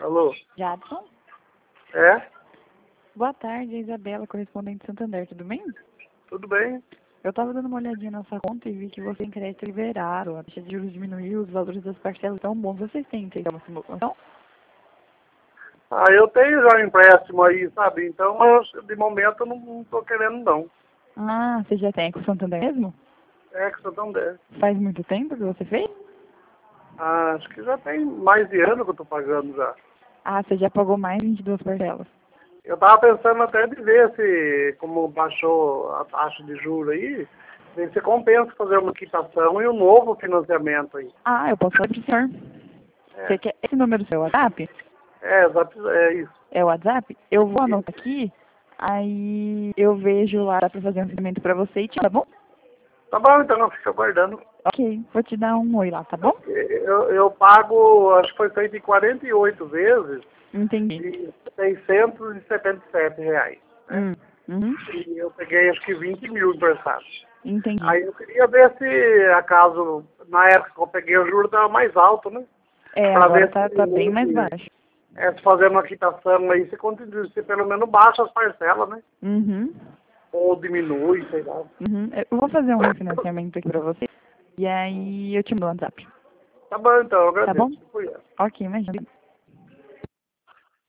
Alô? Jadson? É? Boa tarde, Isabela, correspondente de Santander, tudo bem? Tudo bem? Eu tava dando uma olhadinha na sua conta e vi que você tem crédito liberado, a taxa de juros diminuiu, os valores das parcelas estão bons. Vocês têm uma simulação? Ah, eu tenho já um empréstimo aí, sabe? Então, mas de momento eu não tô querendo não. Ah, você já tem com o Santander mesmo? É que você não der. Faz muito tempo que você fez? Ah, acho que já tem mais de ano que eu tô pagando já. Ah, você já pagou mais de 22 parcelas. Eu tava pensando até de ver se, como baixou a taxa de juros aí, ver se compensa fazer uma quitação e um novo financiamento aí. Ah, eu posso falar pro senhor. É, Você quer esse número do seu WhatsApp? é isso. É o WhatsApp? Eu vou anotar aqui, aí eu vejo lá, dá pra fazer um financiamento pra você e te, tá bom? Tá bom, então eu fico aguardando. Ok, vou te dar um oi lá, tá bom? Eu pago, acho que foi feito em 48 vezes, Entendi. de R$ 677, né? Uhum. E eu peguei acho que 20 mil emprestados. Entendi. Aí eu queria ver se, acaso, na época que eu peguei o juro estava mais alto, né? É, Para agora ver tá bem mais baixo. se fazendo uma quitação aí, se continua, se pelo menos baixa as parcelas, né? Uhum. Ou diminui, sei lá. Uhum. Eu vou fazer um refinanciamento aqui pra você. E aí eu te mando o WhatsApp. Tá bom, então, eu Tá bom? agradeço. Fui. Ok, imagina.